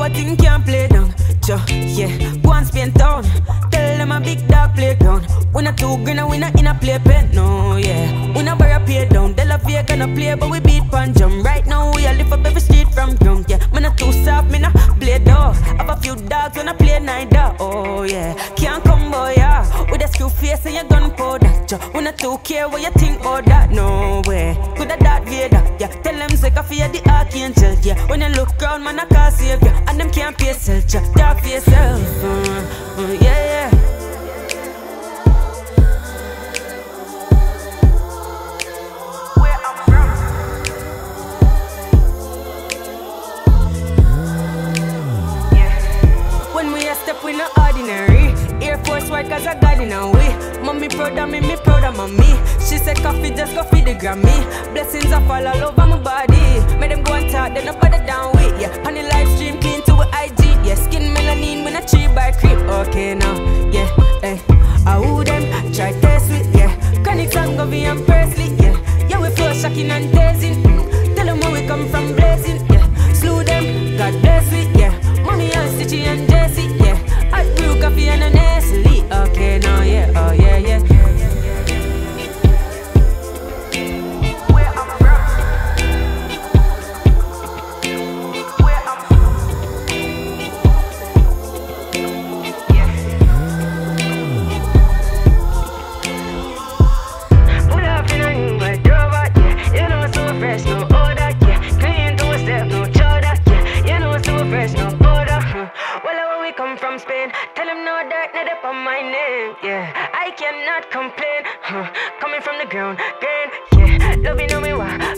thing can't play down. Yeah, go and spend town. Tell them a big dog playground. We not too green and we not in a play pen. No, yeah. We not buy a pay down. They love you gonna play, but we beat panjum. Right now we a lift up every street from ground. Yeah, me not too soft, me not play dog. Have a few dogs when I play night dog. Oh yeah, can't come boy, yeah. With a screw face and your gun powder. We not too care what you think about that. No way, coulda that Vader. Yeah, tell them say I fear the archangel. Yeah, when you look round, man I call savior. And them can't pay self. Talk for yourself. Yeah, yeah. When we a step, we not ordinary. Air Force white cause I got in a way. Mommy proud of me proud of mommy. She said coffee just go feed the Grammy. Blessings are fall all over my body. Make them go and talk, then up the down way. Yeah, on the live stream clean to a IG. Yeah, skin melanin when I tree by creep. Okay now, yeah, hey. I who them try test with, yeah. Chronic and Govey and Presley, yeah. Yeah, we flow shocking and dazing. Tell them where we come from blazing, yeah. Slew them, God bless it, yeah. Mommy and Stitchy and Jessie, yeah. Hot brew coffee and a Nestle. Okay now, yeah, oh yeah, yeah. Come from Spain, tell him no dirt, not up on my name. Yeah, I cannot complain. Coming from the ground, yeah. Love you know me why.